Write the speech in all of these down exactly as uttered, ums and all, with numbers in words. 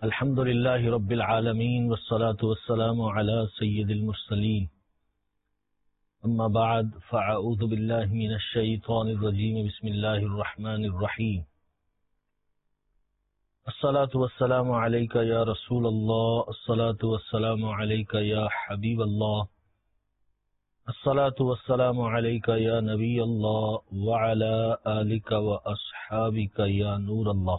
अल्हम्दुलिल्लाहि रब्बिल आलमीन वस्सलातु वस्सलामु अला सय्यिदिल मुरसलीन अम्मा बाद फ़अऊज़ु बिल्लाहि मिनश शैतानिर रजीम बिस्मिल्लाहिर रहमानिर रहीम अस्सलातु वस्सलामु अलैका या रसूलल्लाह अस्सलातु वस्सलामु अलैका या हबीबल्लाह अस्सलातु वस्सलामु अलैका या नबीयल्लाह व अला आलिका व अस्हाबिका या नूरल्लाह।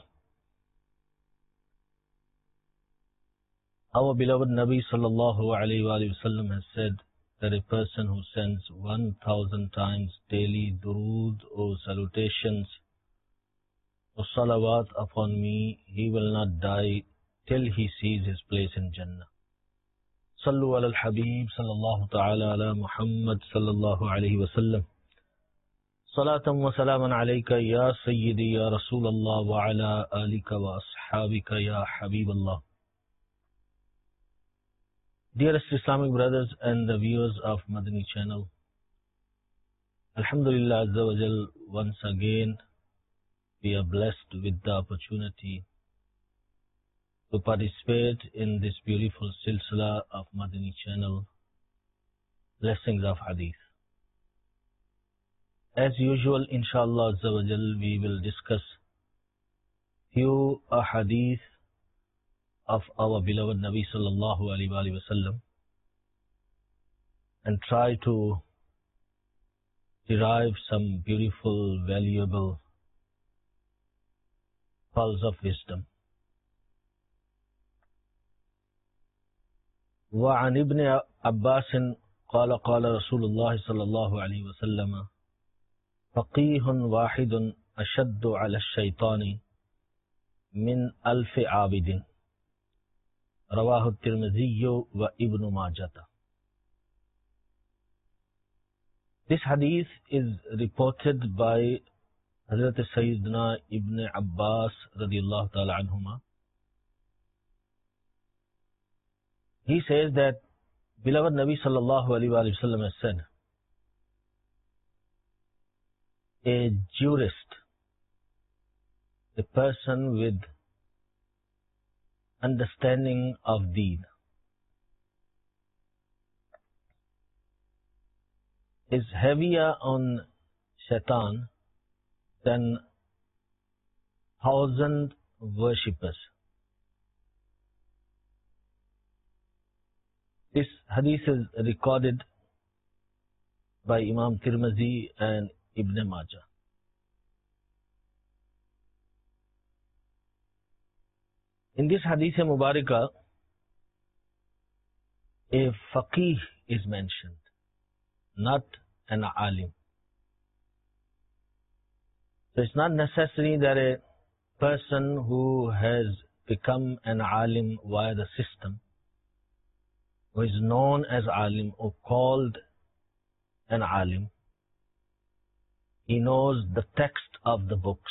Our beloved Nabi sallallahu alayhi wa sallam has said that a person who sends one thousand times daily durood or salutations or salawat upon me, he will not die till he sees his place in Jannah. Sallu ala al-Habib sallallahu ta'ala ala Muhammad sallallahu alayhi wa sallam. Salatan wa salaman alayka ya Sayyidi ya Rasulallah wa ala alika wa ashabika ya Habiballah. Dearest Islamic brothers and the viewers of Madani channel, Alhamdulillah Azza wa Jal, once again we are blessed with the opportunity to participate in this beautiful silsila of Madani channel, Blessings of Hadith. As usual, inshallah Azza wa Jal, we will discuss few ahadith of our beloved Nabi sallallahu alaihi wasallam and try to derive some beautiful, valuable pearls of wisdom. وعن ابن عباس قال قال رسول الله صلى الله عليه وسلم فقيه واحد أشد على الشيطان من ألف عابد Rawahu at-Tirmidhi wa Ibn Majah. This hadith is reported by Hazrat Sayyidina Ibn Abbas radiyallahu ta'ala anhuma. He says that beloved Nabi sallallahu alayhi wa sallam has said, a jurist, a person with understanding of deen, is heavier on shaitan than thousand worshippers. This hadith is recorded by Imam Tirmidhi and Ibn Majah. In this hadith Mubarakah, a faqih is mentioned, not an alim. So it's not necessary that a person who has become an alim via the system, who is known as alim or called an alim, he knows the text of the books.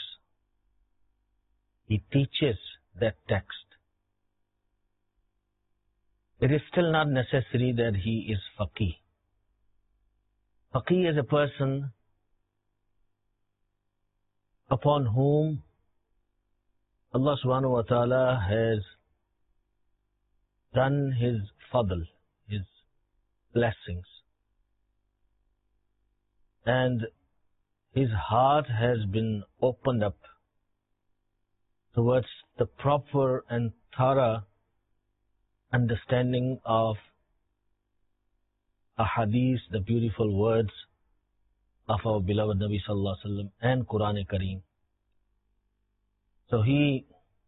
He teaches that text. It is still not necessary that he is faqih. Faqih is a person upon whom Allah subhanahu wa ta'ala has done his fadl, his blessings, and his heart has been opened up towards the proper and thorough understanding of ahadith, the beautiful words of our beloved Nabi sallallahu alaihi wasallam and Quran-e-Kareem. So he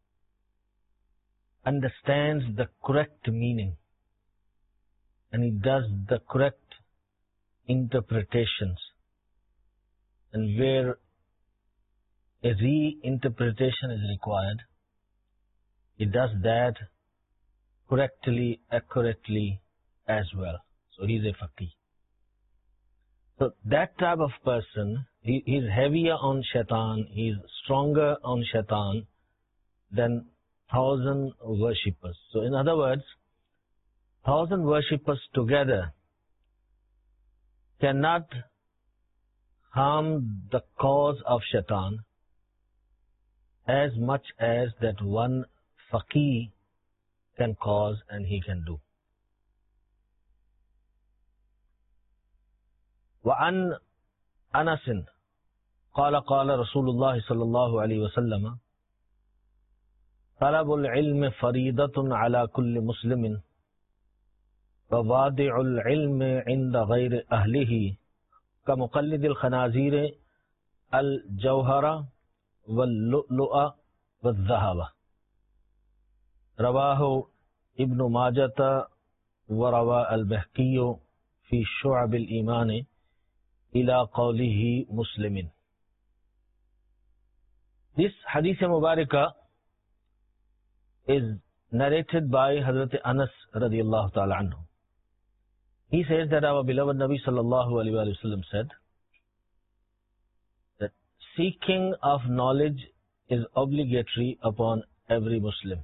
understands the correct meaning and he does the correct interpretations, and where a reinterpretation is required, he does that correctly, accurately as well. So he is a faqih. So that type of person, he is heavier on shaitan, he is stronger on shaitan than thousand worshippers. So in other words, thousand worshippers together cannot harm the cause of shaitan as much as that one faqih can cause and he can do. وعن أنس قال قال رسول الله صلى الله عليه وسلم طلب العلم فريضة على كل مسلم ووادع العلم عند غير أهله كمقلد الخنازير الجوهر واللؤلؤ والذهب. رواه ابن ماجة وروى البهقي في شعب الإيمان إلى قوله مسلم. This hadith mubarakah is narrated by Hazrat Anas radiallahu ta'ala anhu. He says that our beloved Nabi sallallahu alayhi wa sallam said that seeking of knowledge is obligatory upon every Muslim.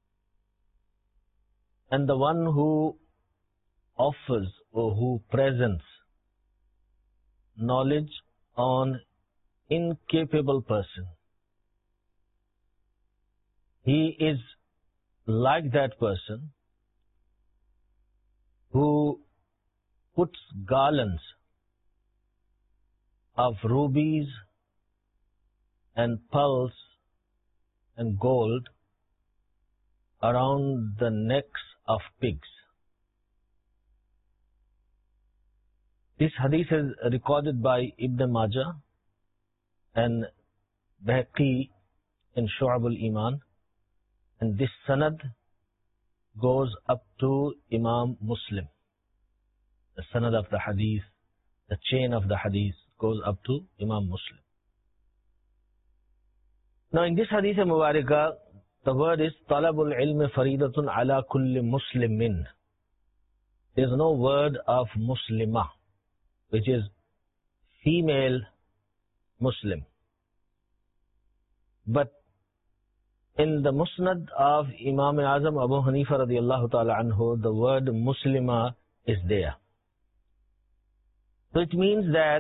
And the one who offers or who presents knowledge on incapable person, he is like that person who puts garlands of rubies and pearls and gold around the necks of pigs. This hadith is recorded by Ibn Majah and Bahaqi in Shu'ab al-Iman, and this sanad goes up to Imam Muslim. The sanad of the hadith, the chain of the hadith goes up to Imam Muslim. Now in this hadith mubarakah, the word is talabul ilmi faridatun ala kulli muslimin. There is no word of muslimah, which is female Muslim. But in the Musnad of Imam Azam Abu Hanifa radiallahu ta'ala anhu, the word Muslima is there. So it means that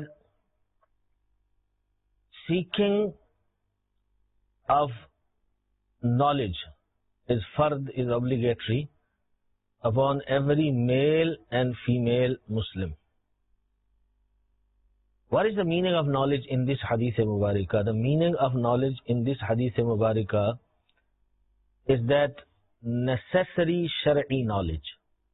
seeking of knowledge is fard, is obligatory upon every male and female Muslim. What is the meaning of knowledge in this hadith mubarakah? The meaning of knowledge in this hadith mubarakah is that necessary shar'i knowledge.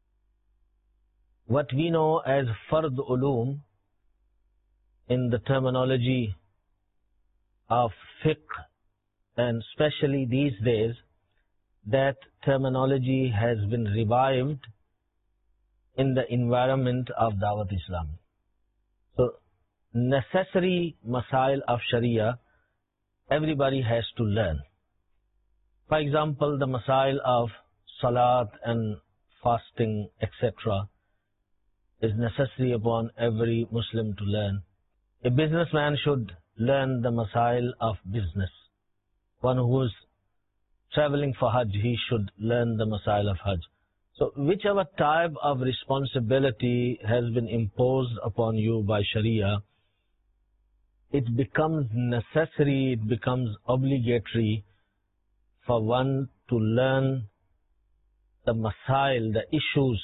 What we know as fard ulum in the terminology of fiqh, and especially these days, that terminology has been revived in the environment of Dawat Islam. So, necessary masail of Sharia, everybody has to learn. For example, the masail of salat and fasting, et cetera, is necessary upon every Muslim to learn. A businessman should learn the masail of business. One who is traveling for Hajj, he should learn the masail of Hajj. So whichever type of responsibility has been imposed upon you by Sharia, it becomes necessary, it becomes obligatory for one to learn the masail, the issues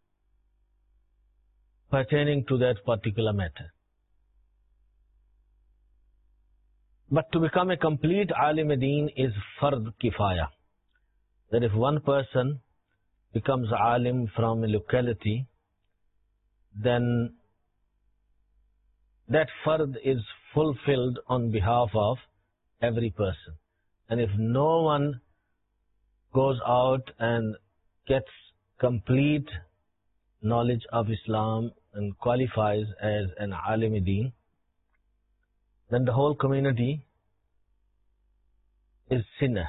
pertaining to that particular matter. But to become a complete alim-e-deen is fard kifaya. That if one person becomes alim from a locality, then that fard is fulfilled on behalf of every person. And if no one goes out and gets complete knowledge of Islam and qualifies as an alim-e-deen, then the whole community is sinner.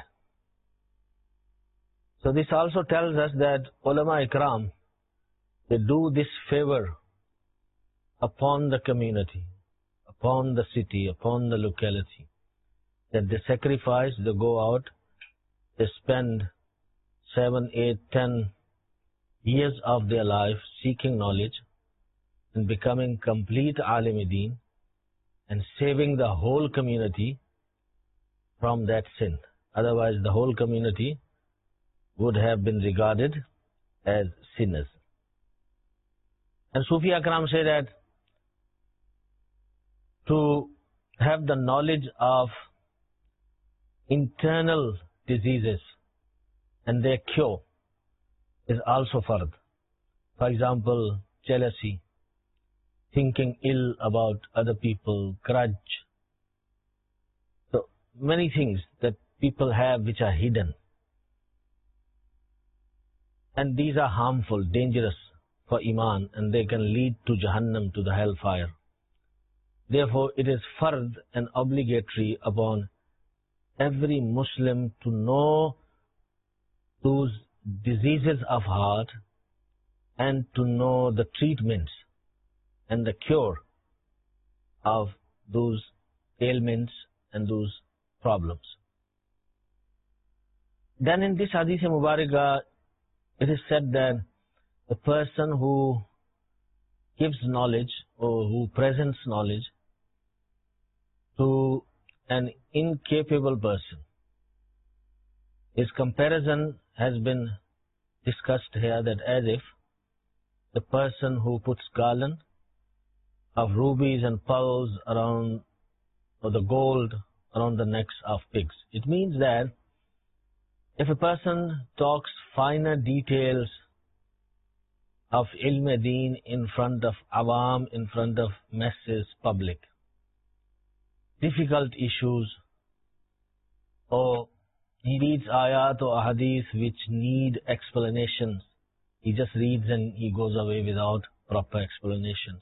So this also tells us that ulama ikram, they do this favor upon the community, upon the city, upon the locality, that they sacrifice, they go out, they spend seven, eight, ten years of their life seeking knowledge and becoming complete alim-e-deen and saving the whole community from that sin. Otherwise the whole community would have been regarded as sinners. And Sufi Akram say that to have the knowledge of internal diseases and their cure is also fard. For example, jealousy, thinking ill about other people, grudge. So many things that people have which are hidden. And these are harmful, dangerous for Iman, and they can lead to Jahannam, to the hellfire. Therefore, it is fard and obligatory upon every Muslim to know those diseases of heart and to know the treatments and the cure of those ailments and those problems. Then in this Hadith Mubarakah, it is said that the person who gives knowledge or who presents knowledge to an incapable person, his comparison has been discussed here, that as if the person who puts garland of rubies and pearls around, or the gold around the necks of pigs. It means that if a person talks finer details of ilm deen in front of awam, in front of masses, public, difficult issues, or he reads ayat or ahadith which need explanations, he just reads and he goes away without proper explanations.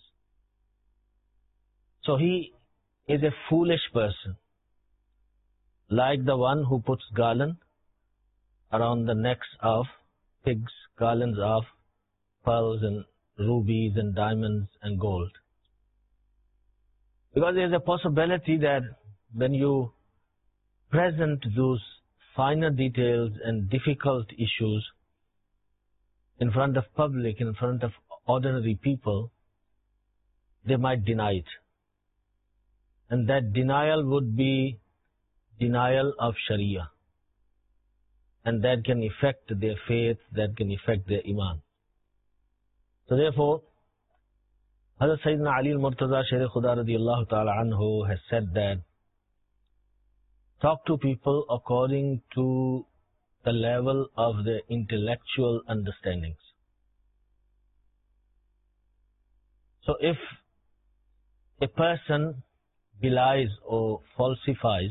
So he is a foolish person, like the one who puts garland around the necks of pigs, garlands of pearls and rubies and diamonds and gold. Because there is a possibility that when you present those finer details and difficult issues in front of public, in front of ordinary people, they might deny it. And that denial would be denial of Sharia. And that can affect their faith, that can affect their Iman. So therefore, Hazrat Sayyidina Ali al-Murtaza Sher Khuda radiyallahu ta'ala anhu has said that talk to people according to the level of their intellectual understandings. So if a person belies or falsifies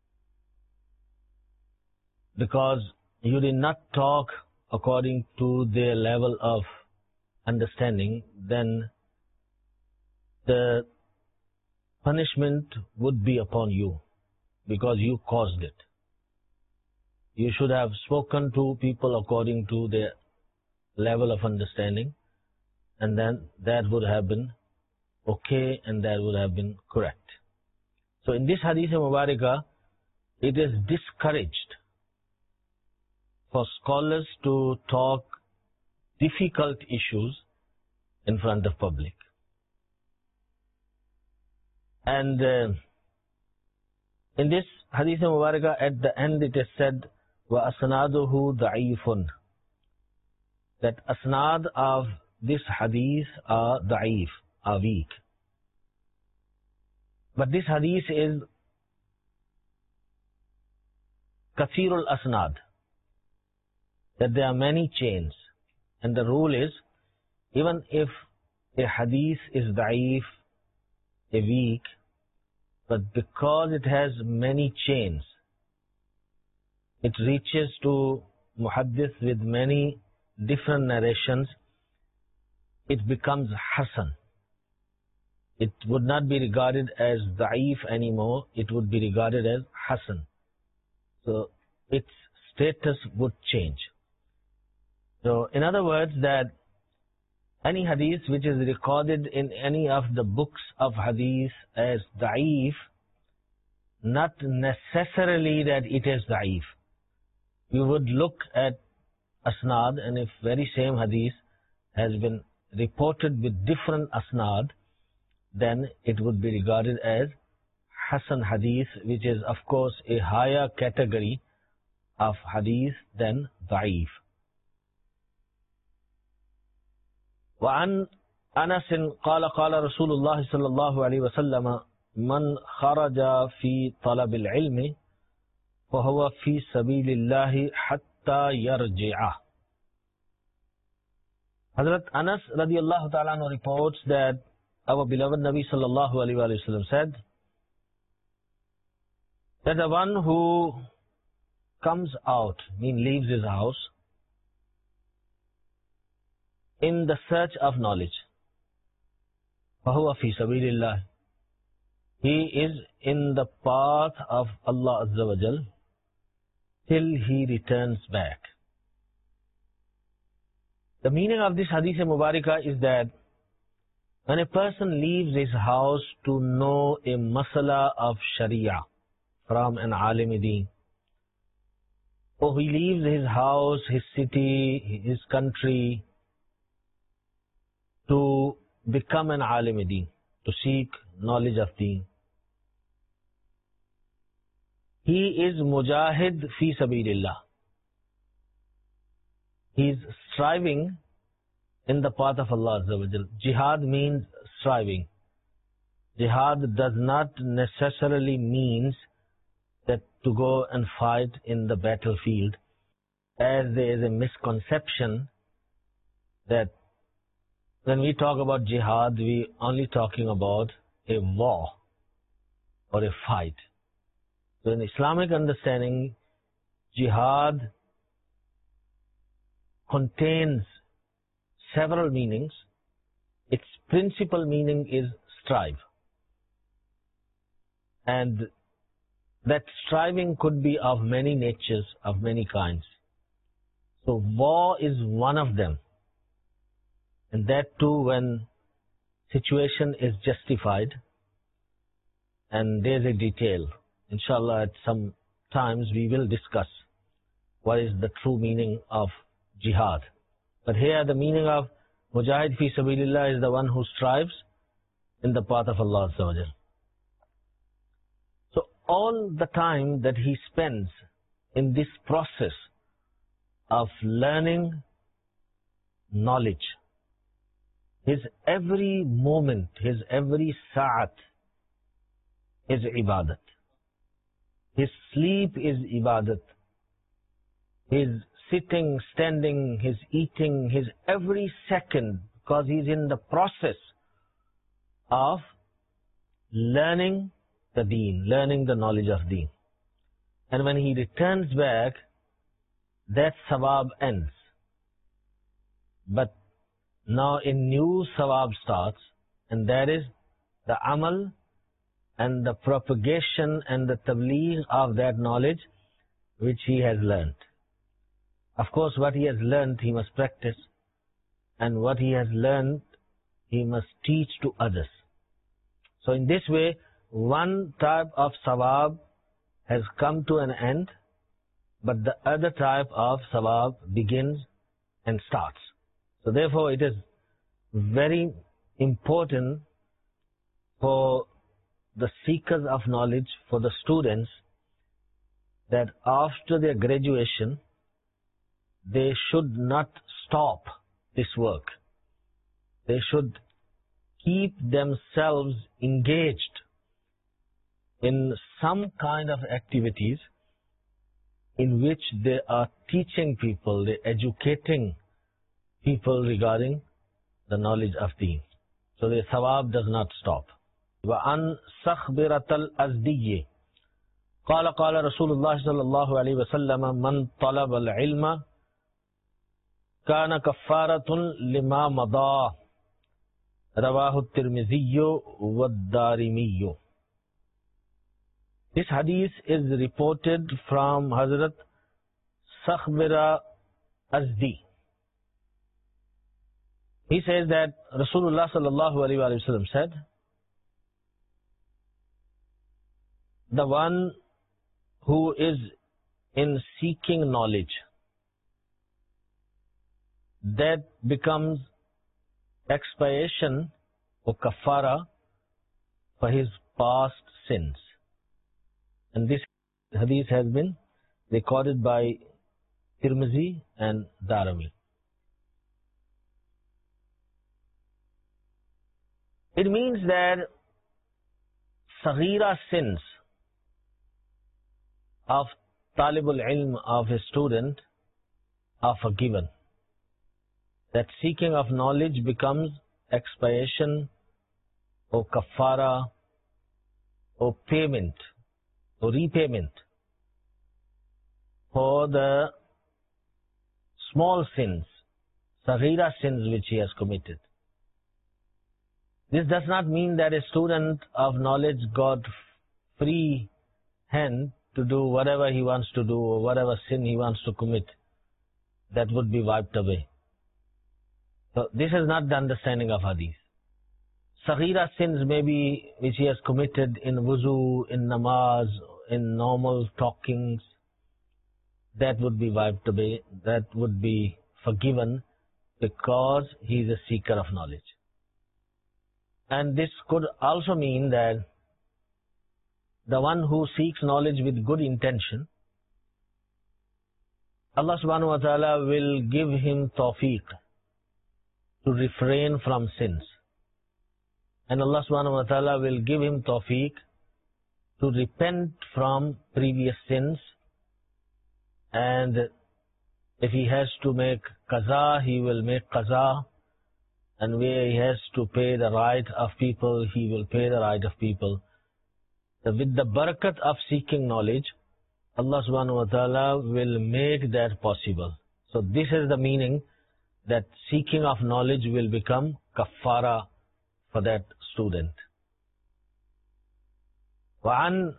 because you did not talk according to their level of understanding, then the punishment would be upon you because you caused it. You should have spoken to people according to their level of understanding, and then that would have been okay and that would have been correct. So in this Hadith Mubarakah, it is discouraged for scholars to talk difficult issues in front of public. And uh, in this Hadith Mubarakah, at the end it is said, وَأَسْنَادُهُ ضَعِيفٌ, that asnad of this Hadith are da'if, are weak. But this Hadith is kathirul asnad, that there are many chains. And the rule is, even if a Hadith is da'if, a weak, but because it has many chains, it reaches to muhaddith with many different narrations, it becomes hasan. It would not be regarded as da'if anymore, it would be regarded as hasan. So its status would change. So in other words, that any hadith which is recorded in any of the books of hadith as da'if, not necessarily that it is da'if. You would look at asnad, and if very same hadith has been reported with different asnad, then it would be regarded as hasan hadith, which is of course a higher category of hadith than da'if. وعن أنس قال قال رسول الله صلى الله عليه وسلم من خرج في طلب العلم فهو في سبيل الله حتى يرجع. Hazrat Anas radiallahu ta'ala anhu reports that our beloved Nabi sallallahu alayhi wa sallam said that the one who comes out, means leaves his house, in the search of knowledge, فَهُوَ فِي سَبِيلِ اللَّهِ, he is in the path of Allah Azza wa Jal till he returns back. The meaning of this hadith Mubarakah is that when a person leaves his house to know a masala of Sharia from an alim deen, or he leaves his house, his city, his country to become an alim deen, to seek knowledge of deen, he is mujahid fi sabilillah. He is striving in the path of Allah Azza wa Jal. Jihad means striving. Jihad does not necessarily means that to go and fight in the battlefield, as there is a misconception that when we talk about jihad, we are only talking about a war or a fight. So in Islamic understanding, jihad contains several meanings. Its principal meaning is strive. And that striving could be of many natures, of many kinds. So war is one of them. And that too when situation is justified. And there's a detail. Inshallah, at some times we will discuss what is the true meaning of jihad. But here the meaning of mujahid fi sabilillah is the one who strives in the path of Allah Azza wa Jal. So all the time that he spends in this process of learning knowledge, his every moment, his every sa'at is ibadat. His sleep is ibadat. His sitting, standing, his eating, his every second, because he's in the process of learning the deen, learning the knowledge of deen. And when he returns back, that sawab ends. But now a new sawab starts, and that is the amal and the propagation and the tabligh of that knowledge which he has learnt. Of course, what he has learnt, he must practice. And what he has learnt, he must teach to others. So in this way, one type of sawab has come to an end, but the other type of sawab begins and starts. So therefore, it is very important for the seekers of knowledge, for the students, that after their graduation, they should not stop this work. They should keep themselves engaged in some kind of activities in which they are teaching people, they are educating people regarding the knowledge of deen. So the thawab does not stop. وَعَنْ سَخْبِرَةَ الْأَزْدِيِّ قَالَ قَالَ رَسُولُ اللَّهِ صَلَّى اللَّهُ عَلَيْهِ وَسَلَّمَ مَنْ طَلَبَ الْعِلْمَ كَانَ كَفَّارَةٌ لِمَا مَضَى رواه الترمذي والدارمي. This hadith is reported from Hazrat Sakhbira Azdi. He says that Rasulullah sallallahu alaihi wasallam said, the one who is in seeking knowledge, that becomes expiation or kafara for his past sins. And this hadith has been recorded by Tirmizi and Darimi. It means that saghira sins of talibul ilm, of a student, are forgiven. That seeking of knowledge becomes expiation or kafara or payment or repayment for the small sins, saghira sins which he has committed. This does not mean that a student of knowledge got free hand to do whatever he wants to do or whatever sin he wants to commit. That would be wiped away. So this is not the understanding of hadith. Saghira sins maybe which he has committed in wuzu, in namaz, in normal talkings, that would be wiped away, that would be forgiven because he is a seeker of knowledge. And this could also mean that the one who seeks knowledge with good intention, Allah subhanahu wa ta'ala will give him tawfiq to refrain from sins. And Allah subhanahu wa ta'ala will give him tawfiq to repent from previous sins. And if he has to make qaza, he will make qaza. And where he has to pay the right of people, he will pay the right of people. So with the barakat of seeking knowledge, Allah subhanahu wa ta'ala will make that possible. So this is the meaning, that seeking of knowledge will become kafara for that student. وعن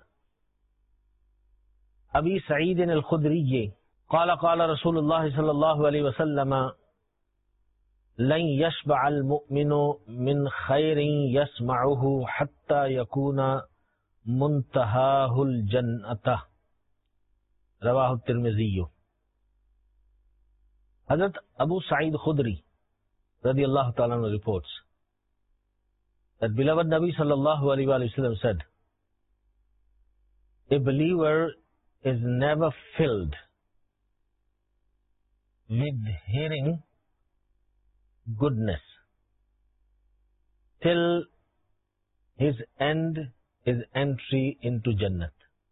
أبي سعيد الخدري قال قال رسول الله صلى الله عليه وسلم لن يشبع المؤمن من خير يسمعه حتى يكون منتهاه الجنة رواه الترمذي. Hazrat Abu Sa'id Khudri radiyallahu ta'ala anhu reports that beloved Nabi sallallahu alayhi wa sallam said, a believer is never filled with hearing goodness till his end is entry into Jannat.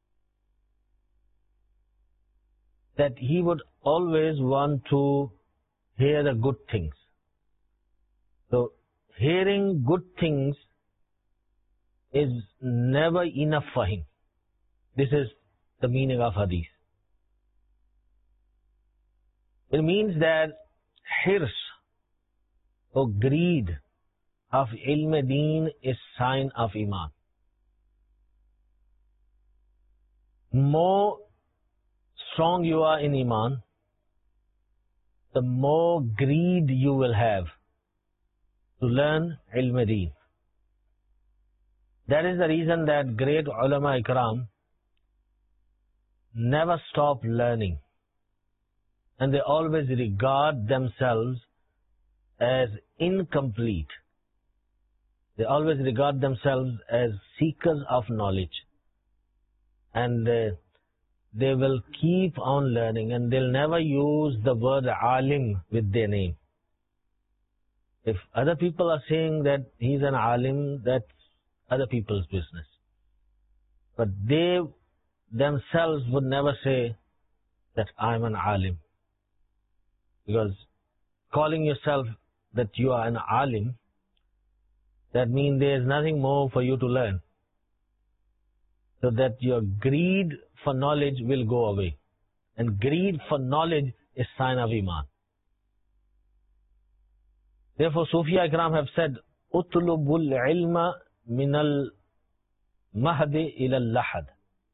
That he would always want to hear the good things. So, hearing good things is never enough for him. This is the meaning of hadith. It means that hirs or greed of ilm deen is sign of iman. More strong you are in iman, the more greed you will have to learn ilm deen. That is the reason that great ulama ikram never stop learning, and they always regard themselves as incomplete. They always regard themselves as seekers of knowledge, and uh, they will keep on learning, and they'll never use the word alim with their name. If other people are saying that he's an alim, that's other people's business. But they themselves would never say that I'm an alim. Because calling yourself that you are an alim, that means there is nothing more for you to learn. So that your greed for knowledge will go away. And greed for knowledge is sign of iman. Therefore, Sufiya Ikram have said, "Utlubul ilma minal mahdi ilal lahad."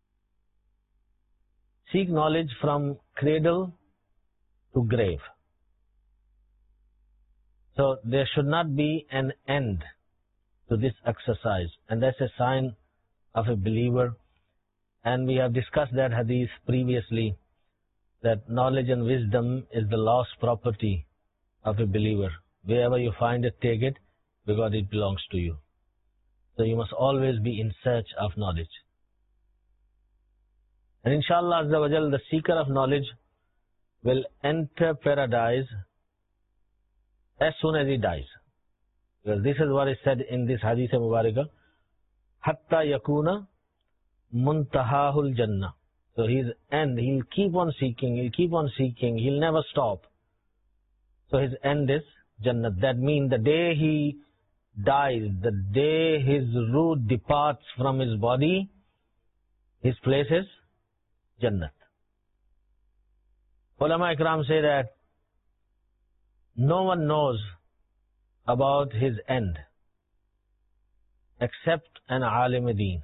Seek knowledge from cradle to grave. So there should not be an end to this exercise, and that's a sign of a believer. And we have discussed that hadith previously, that knowledge and wisdom is the lost property of a believer. Wherever you find it, take it, because it belongs to you. So you must always be in search of knowledge. And inshallah Azza wa Jal, the seeker of knowledge will enter paradise as soon as he dies. Because this is what is said in this hadith mubarakah, hatta yakuna muntahahul jannah. So his end, he'll keep on seeking, he'll keep on seeking, he'll never stop. So his end is Jannah. That means the day he dies, the day his ruh departs from his body, his place is Jannat. Ulama Ikram say that no one knows about his end except an alim deen.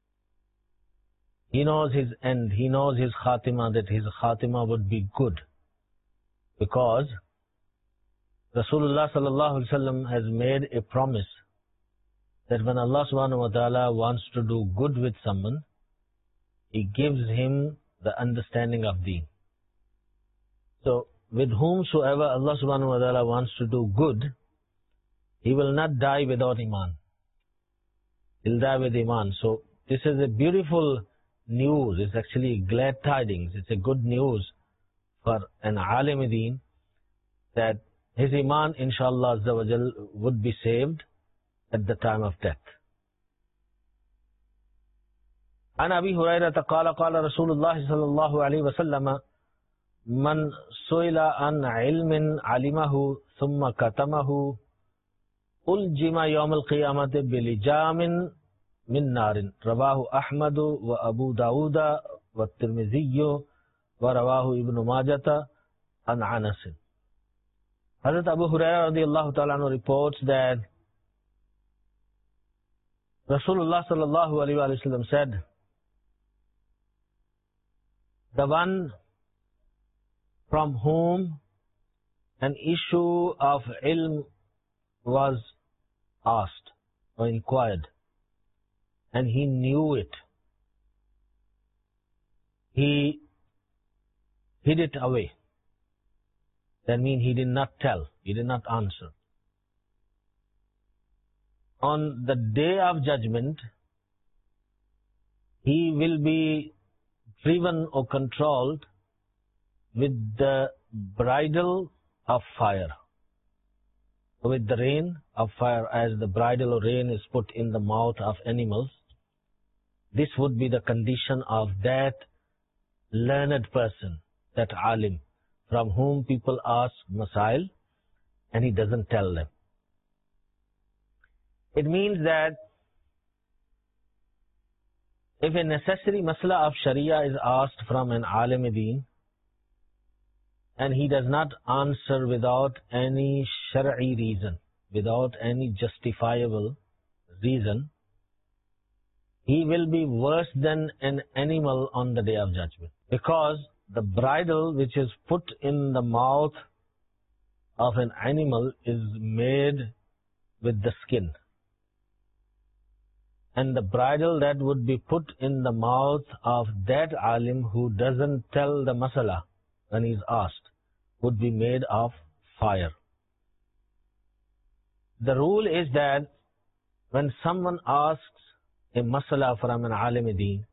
He knows his end, he knows his khatima, that his khatima would be good. Because Rasulullah sallallahu alaihi wasallam has made a promise that when Allah subhanahu wa ta'ala wants to do good with someone, He gives him the understanding of deen. So, with whomsoever Allah subhanahu wa ta'ala wants to do good, he will not die without iman. He'll die with iman. So, this is a beautiful news. It's actually glad tidings. It's a good news for an alim deen that his iman, inshallah azza wa jal, would be saved at the time of death. عن أبي هريرة قال قال رسول الله صلى الله عليه وسلم من سئل عن علم علمه ثم كتمه ألجم يوم القيامة بلجام من نار رواه أحمد وأبو داود والترمذي ورواه ابن ماجة عن أنس. Hazrat Abu Hurairah radiallahu ta'ala anhu reports that Rasulullah sallallahu alayhi wa sallam said, the one from whom an issue of ilm was asked or inquired, and he knew it, he hid it away. That means he did not tell, he did not answer. On the day of judgment, he will be driven or controlled with the bridle of fire, with the rein of fire, as the bridle or rein is put in the mouth of animals. This would be the condition of that learned person, that alim, from whom people ask masail and he doesn't tell them. It means that if a necessary masla of sharia is asked from an alim deen and he does not answer without any shar'i reason, without any justifiable reason, he will be worse than an animal on the day of judgment. Because the bridle which is put in the mouth of an animal is made with the skin. And the bridle that would be put in the mouth of that alim who doesn't tell the masala when he's asked would be made of fire. The rule is that when someone asks a masala from an alim deen,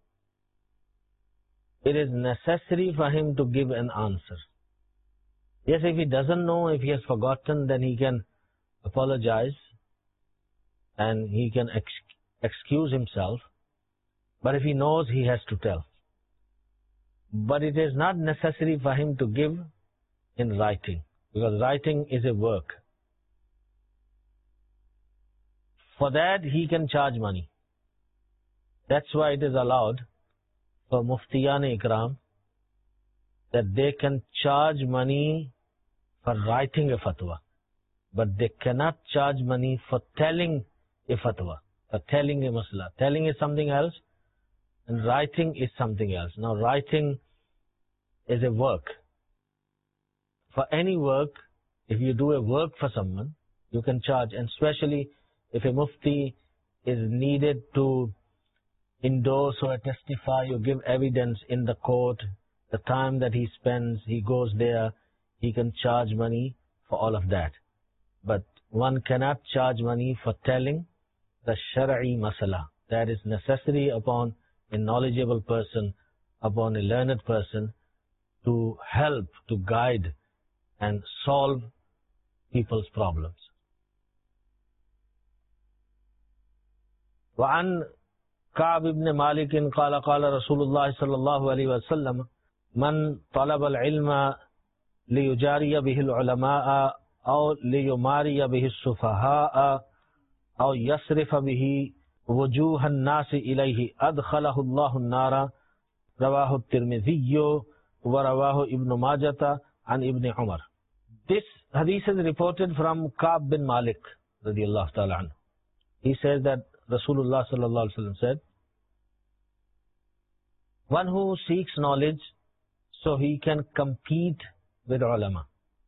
it is necessary for him to give an answer. Yes, if he doesn't know, if he has forgotten, then he can apologize and he can ex excuse himself. But if he knows, he has to tell. But it is not necessary for him to give in writing, because writing is a work. For that, he can charge money. That's why it is allowed for Muftiyan Ikram that they can charge money for writing a fatwa, but they cannot charge money for telling a fatwa, for telling a masla. Telling is something else and writing is something else. Now writing is a work. For any work, if you do a work for someone, you can charge, and especially if a mufti is needed to endorse or testify or give evidence in the court, the time that he spends, he goes there, he can charge money for all of that. But one cannot charge money for telling the shar'i masala. That is necessary upon a knowledgeable person upon a learned person to help, to guide and solve people's problems. وعن كعب بن مالك قال قال رسول الله صلى الله عليه وسلم من طلب العلم ليجاري به العلماء أو ليماري به السفهاء أو يصرف به وجوه الناس إليه أدخله الله النار رواه الترمذي ورواه ابن ماجة عن ابن عمر. This hadith is reported from Ka'b bin Malik radiyallahu ta'ala anhu. He says that Rasulullah sallallahu alaihi wasallam said, one who seeks knowledge so he can compete with ulama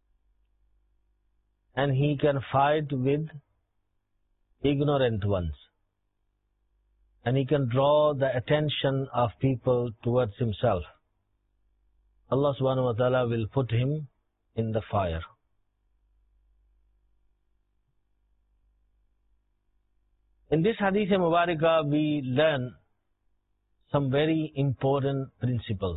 and he can fight with ignorant ones and he can draw the attention of people towards himself, Allah subhanahu wa ta'ala will put him in the fire. In this hadith Mubarakah we learn some very important principles.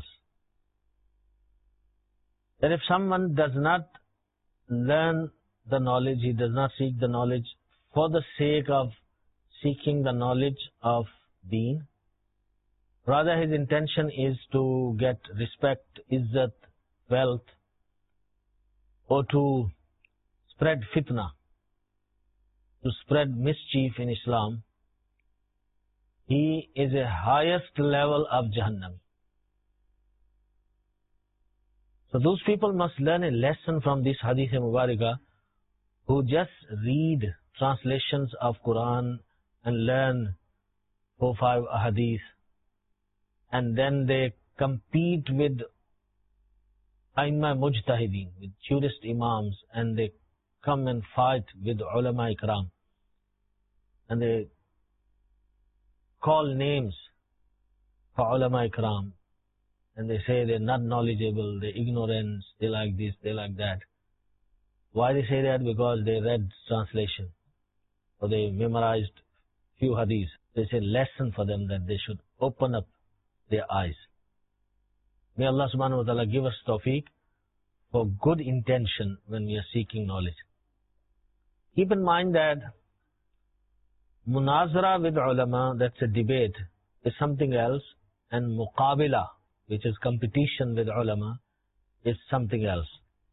That if someone does not learn the knowledge, he does not seek the knowledge for the sake of seeking the knowledge of Deen, rather his intention is to get respect, izzat, wealth, or to spread fitna, to spread mischief in Islam, he is a highest level of Jahannam. So those people must learn a lesson from this hadith Mubarakah who just read translations of Quran and learn four five hadith and then they compete with Aimma Mujtahideen, with jurist imams, and they come and fight with ulama ikram and they call names for ulama ikram and they say they're not knowledgeable, they're ignorant, they like this, they like that. Why they say that? Because they read translation or they memorized few hadiths. There's a lesson for them that they should open up their eyes. May Allah subhanahu wa ta'ala give us tawfiq for good intention when we are seeking knowledge. Keep in mind that munazara with ulama, that's a debate, is something else, and muqabila, which is competition with ulama, is something else.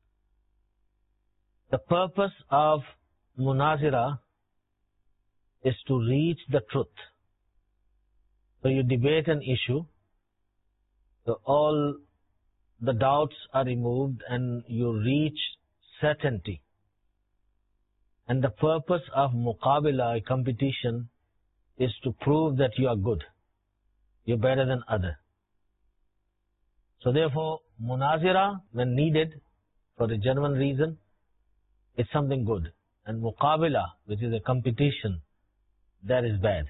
The purpose of munazira is to reach the truth. So you debate an issue, so all the doubts are removed and you reach certainty. And the purpose of muqabila, competition, is to prove that you are good, you're better than other. So therefore, munazira, when needed for a genuine reason, is something good. And muqabila, which is a competition, that is bad.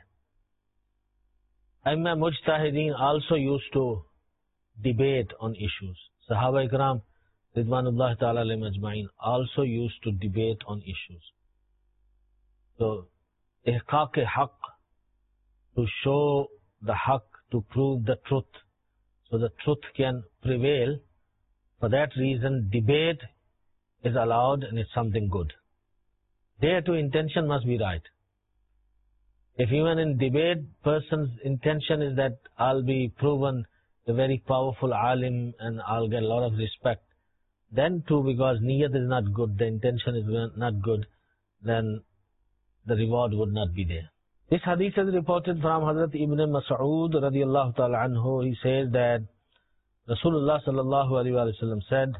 Aimma Mujtahideen also used to debate on issues. Sahaba Ikram, Ridwanullah Ta'ala alayhim ajma'in, also used to debate on issues. So, ihqaq-e-haqq, to show the haqq, to prove the truth, so the truth can prevail. For that reason, debate is allowed and it's something good. There too, intention must be right. If even in debate, person's intention is that I'll be proven a very powerful alim and I'll get a lot of respect, then too, because niyat is not good, the intention is not good, then the reward would not be there. This hadith is reported from Hazrat Ibn Mas'ud radiyallahu ta'ala anhu. He says that Rasulullah sallallahu alayhi wa sallam said,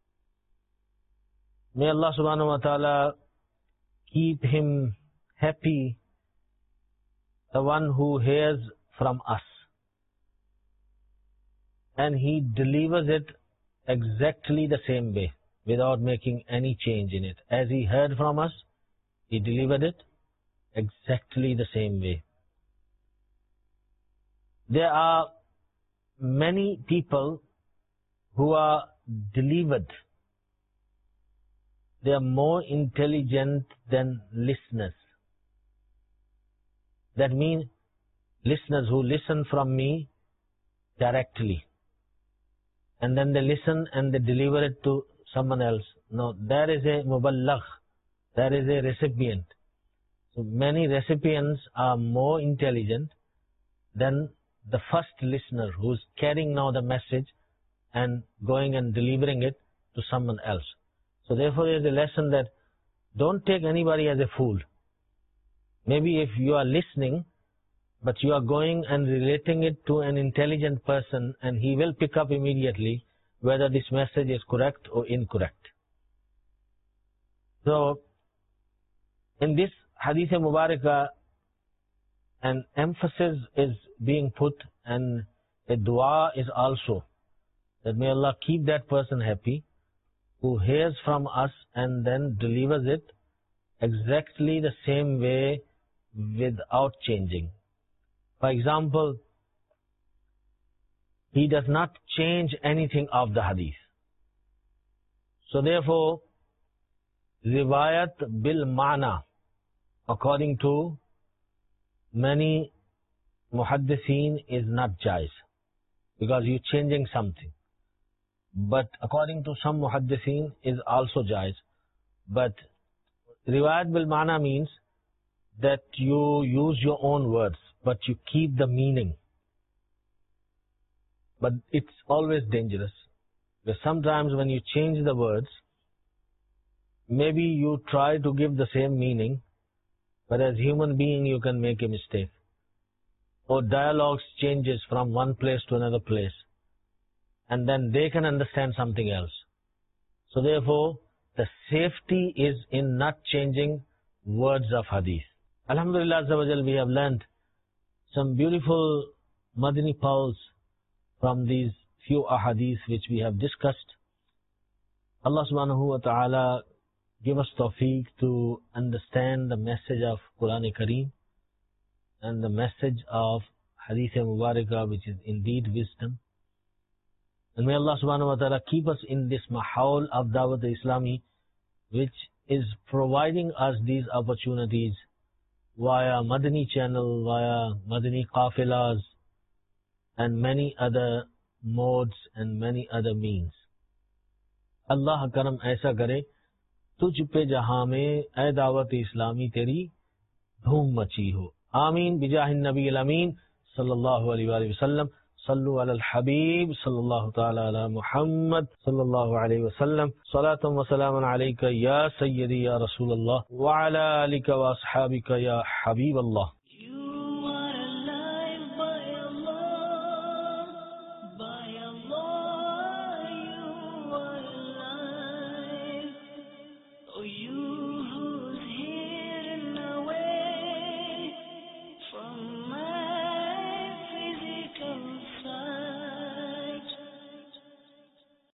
may Allah subhanahu wa ta'ala keep him happy, the one who hears from us, and he delivers it exactly the same way, without making any change in it. As he heard from us, he delivered it exactly the same way. There are many people who are delivered. They are more intelligent than listeners. That means listeners who listen from me directly, and then they listen and they deliver it to someone else. No, there is a muballigh, there is a recipient. So many recipients are more intelligent than the first listener who's carrying now the message and going and delivering it to someone else. So therefore there is a lesson that don't take anybody as a fool. Maybe if you are listening, but you are going and relating it to an intelligent person, and he will pick up immediately whether this message is correct or incorrect. So in this Hadith Mubarakah, an emphasis is being put, and a dua is also, that may Allah keep that person happy who hears from us and then delivers it exactly the same way without changing. For example, he does not change anything of the hadith. So therefore, riwayat bil ma'na, according to many muhaddithin, is not jaiz, because you're changing something. But according to some muhaddithin, is also jaiz. But riwayat bil ma'na means that you use your own words, but you keep the meaning. But it's always dangerous, because sometimes when you change the words, maybe you try to give the same meaning, but as human being you can make a mistake. Or dialogues changes from one place to another place, and then they can understand something else. So therefore, the safety is in not changing words of hadith. Alhamdulillah Azza wa Jal, we have learned some beautiful Madani pearls from these few ahadith which we have discussed. Allah subhanahu wa ta'ala give us tawfiq to understand the message of Quran Kareem and the message of Hadith Mubarakah, which is indeed wisdom. And may Allah subhanahu wa ta'ala keep us in this mahaul of Dawat Islami, which is providing us these opportunities via Madani channel, via Madani qafilas, and many other modes and many other means. Allah karam aisa kare, तुझ पे जहां में ऐ दावत इस्लामी तेरी धूम मची हो. आमीन बिजाहिन नबी अमीन सल्लल्लाहु अलैहि वसल्लम. सल्लु अलल हबीब सल्लल्लाहु ताला अला मुहम्मद सल्लल्लाहु अलैहि वसल्लम. सलातुम व सलामुन अलैका या सय्यदी या रसूल अल्लाह व अला आलिका व अस्हाबिका या हबीब अल्लाह.